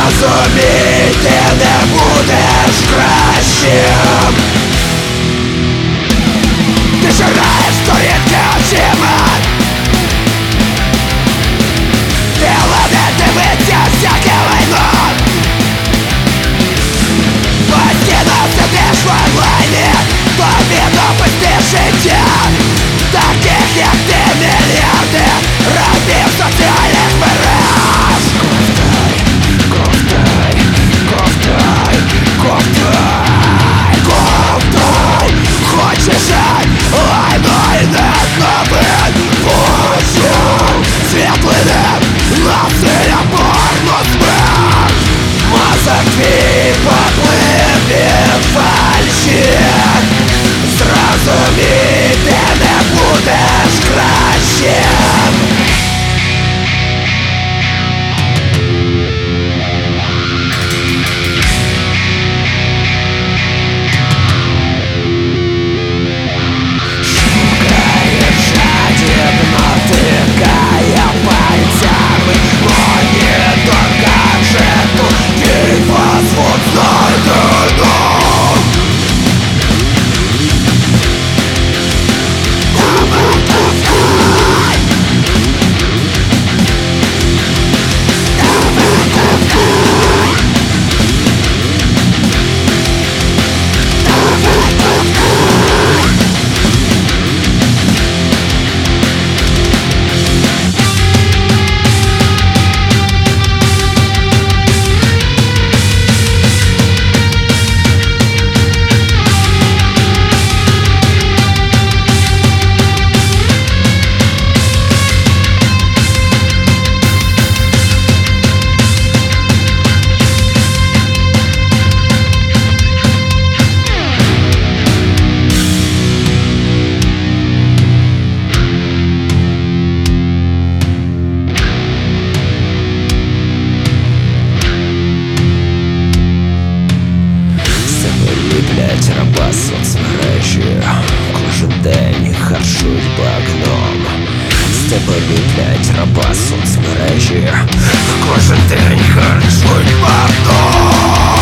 Зрозумій, ти не будеш кращим. Ти жираєш сторінки очима, ти ладе дивиться всяке лайно. Постійно сидиш в онлайні, тобі допусти життя. Таких як ти мільярди рабів соціальних мереж. Ковтай, ковтай, ковтай, ковтай. Хочеш лайно і незновин, почув світлинем насилля, порно, смерть. Мозок твій поплив від фальші. Зрозумій, ти не будеш кращим. Шукаєш жадібно, тикає пальцями монітор гаджету, твій фастфуд знайдено. Раба соцмережі кожен день харчують багном. З тебе люблять раба соцмережі, кожен день харчують багном.